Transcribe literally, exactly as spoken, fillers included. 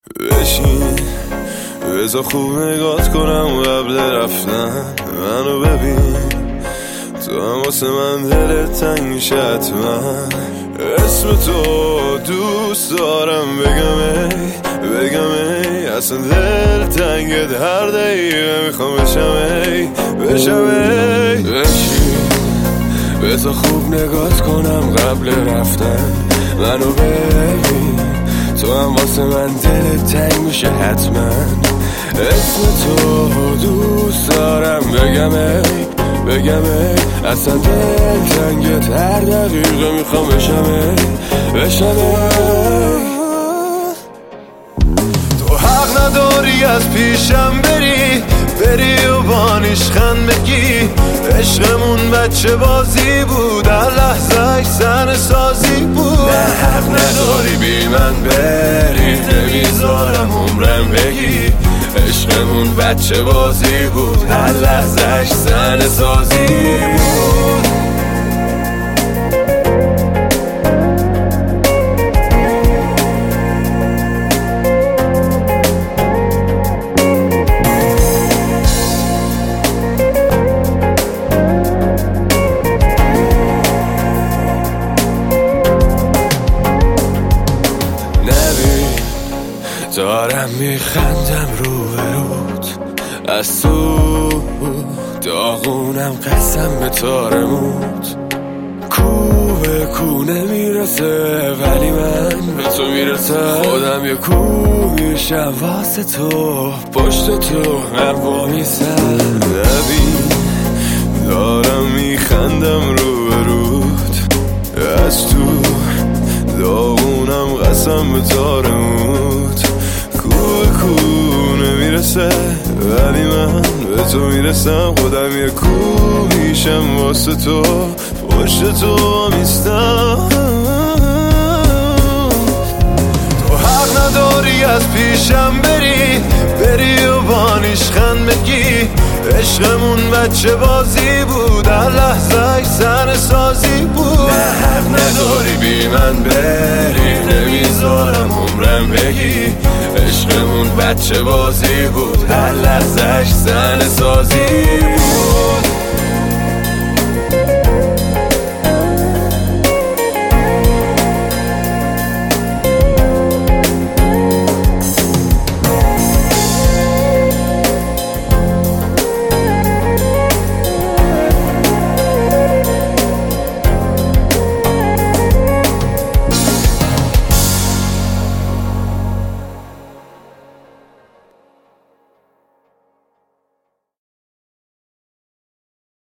بشین بذار خوب نگات کنم قبل رفتن منو ببین، تو هم واسه من دلت تنگ میشه حتما. اسم تو دوست دارم بگم ای بگم ای، اصلا دل تنگت هر دقیقه میخوام بشم ای بشم ای. بشین بذار خوب نگات کنم قبل رفتن منو ببین، تو هم واسه من دلت تنگ میشه حتما. اسم تو دوست دارم بگم ای بگم ای، اصلا دل تنگت هر دقیقه میخوام بشم ای بشم ای. تو حق نداری از پیشم بری بری و بانیشخند بگی، عشقمون بچه بازی بود هر لحظهش زن سازی بود. نه حق نداری بی من بری، نمیذارم عمرم بگی، عشقمون بچه بازی بود هر لحظهش زن سازی بود. دارم میخندم رو برود از تو، داغونم قسم به تارموت. کو به کو نمیرسه ولی من به تو میرسم، خودم یه کو میشم واسه تو، پشت تو هم وامیسم. نبین دارم میخندم رو برود از تو، داغونم قسم به تارموت. کو کو نمیرسه ولی من به تو میرسم، خودم یه کو میشم واسه تو، پشت تو میستم. تو حق نداری از پیشم بری بری و بانیشخند بگی، عشقمون بچه بازی بود هر لحظهش زن سازی بود. نه حق نداری بی من بری، نمیذارم عمرم بگی، عشقمون بچه بازی بود هر لحظهش زن سازی بود.